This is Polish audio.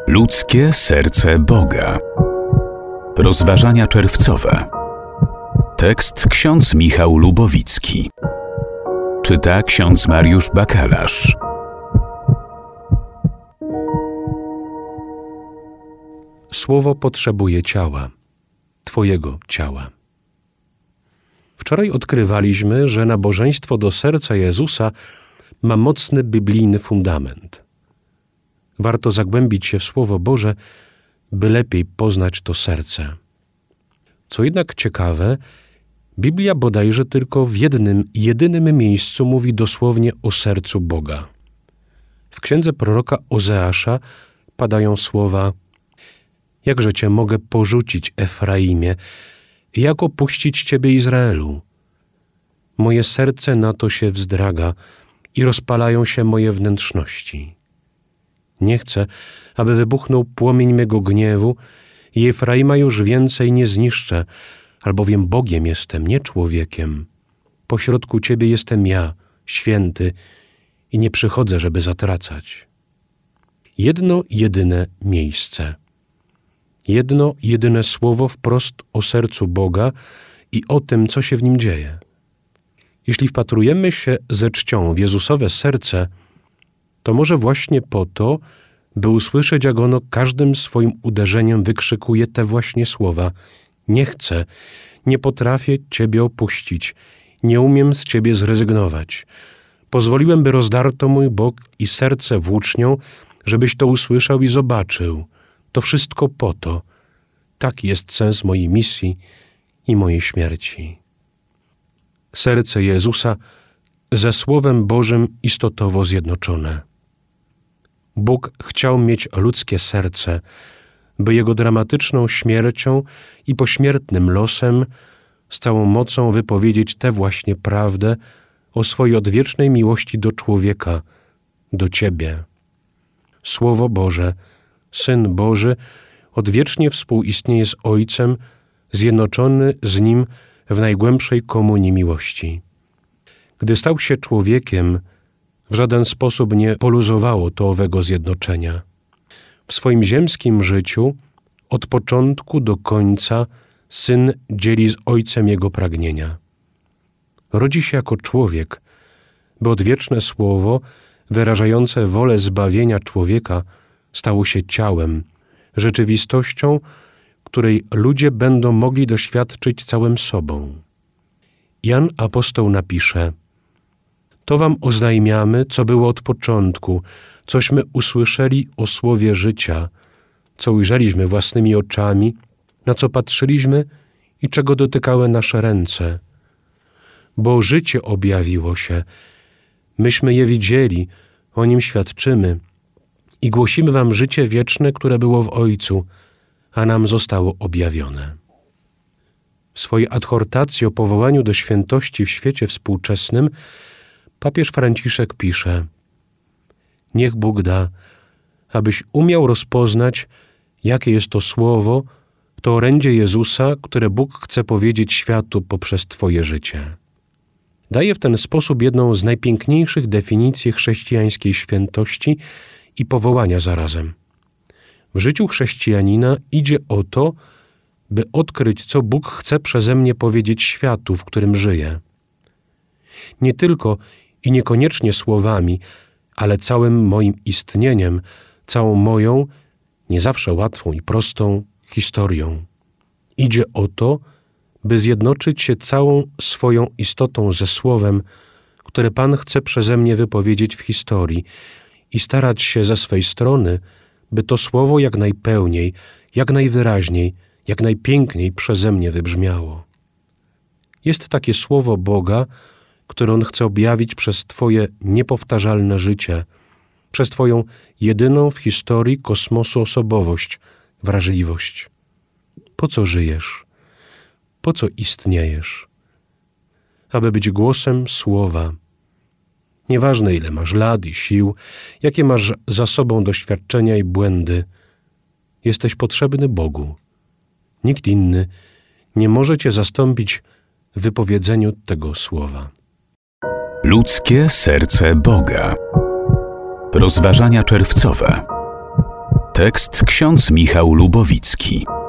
Ludzkie serce Boga. Rozważania czerwcowe. Tekst ksiądz Michał Lubowicki. Czyta ksiądz Mariusz Bakalarz. Słowo potrzebuje ciała, Twojego ciała. Wczoraj odkrywaliśmy, że nabożeństwo do serca Jezusa ma mocny biblijny fundament. Warto zagłębić się w Słowo Boże, by lepiej poznać to serce. Co jednak ciekawe, Biblia bodajże tylko w jednym, jedynym miejscu mówi dosłownie o sercu Boga. W księdze proroka Ozeasza padają słowa: jakże Cię mogę porzucić, Efraimie, jak opuścić Ciebie, Izraelu? Moje serce na to się wzdraga i rozpalają się moje wnętrzności. Nie chcę, aby wybuchnął płomień mego gniewu i Efraima już więcej nie zniszczę, albowiem Bogiem jestem, nie człowiekiem. Pośrodku Ciebie jestem ja, święty, i nie przychodzę, żeby zatracać. Jedno jedyne miejsce. Jedno jedyne słowo wprost o sercu Boga i o tym, co się w nim dzieje. Jeśli wpatrujemy się ze czcią w Jezusowe serce, to może właśnie po to, by usłyszeć, jak ono każdym swoim uderzeniem wykrzykuje te właśnie słowa: nie chcę, nie potrafię Ciebie opuścić, nie umiem z Ciebie zrezygnować. Pozwoliłem, by rozdarto mój bok i serce włócznią, żebyś to usłyszał i zobaczył. To wszystko po to. Tak jest sens mojej misji i mojej śmierci. Serce Jezusa ze Słowem Bożym istotowo zjednoczone. Bóg chciał mieć ludzkie serce, by Jego dramatyczną śmiercią i pośmiertnym losem z całą mocą wypowiedzieć tę właśnie prawdę o swojej odwiecznej miłości do człowieka, do Ciebie. Słowo Boże, Syn Boży, odwiecznie współistnieje z Ojcem, zjednoczony z Nim w najgłębszej komunii miłości. Gdy stał się człowiekiem, w żaden sposób nie poluzowało to owego zjednoczenia. W swoim ziemskim życiu od początku do końca Syn dzieli z Ojcem Jego pragnienia. Rodzi się jako człowiek, by odwieczne Słowo, wyrażające wolę zbawienia człowieka, stało się ciałem, rzeczywistością, której ludzie będą mogli doświadczyć całym sobą. Jan apostoł napisze: to wam oznajmiamy, co było od początku, cośmy usłyszeli o słowie życia, co ujrzeliśmy własnymi oczami, na co patrzyliśmy i czego dotykały nasze ręce. Bo życie objawiło się, myśmy je widzieli, o nim świadczymy i głosimy wam życie wieczne, które było w Ojcu, a nam zostało objawione. W swojej adhortacji o powołaniu do świętości w świecie współczesnym papież Franciszek pisze: niech Bóg da, abyś umiał rozpoznać, jakie jest to słowo, to orędzie Jezusa, które Bóg chce powiedzieć światu poprzez Twoje życie. Daje w ten sposób jedną z najpiękniejszych definicji chrześcijańskiej świętości i powołania zarazem. W życiu chrześcijanina idzie o to, by odkryć, co Bóg chce przeze mnie powiedzieć światu, w którym żyję. Nie tylko i niekoniecznie słowami, ale całym moim istnieniem, całą moją, nie zawsze łatwą i prostą, historią. Idzie o to, by zjednoczyć się całą swoją istotą ze Słowem, które Pan chce przeze mnie wypowiedzieć w historii i starać się ze swej strony, by to Słowo jak najpełniej, jak najwyraźniej, jak najpiękniej przeze mnie wybrzmiało. Jest takie Słowo Boga, które On chce objawić przez Twoje niepowtarzalne życie, przez Twoją jedyną w historii kosmosu osobowość, wrażliwość. Po co żyjesz? Po co istniejesz? Aby być głosem Słowa. Nieważne, ile masz lat i sił, jakie masz za sobą doświadczenia i błędy, jesteś potrzebny Bogu. Nikt inny nie może Cię zastąpić w wypowiedzeniu tego słowa. Ludzkie serce Boga. Rozważania czerwcowe. Tekst ksiądz Michał Lubowicki.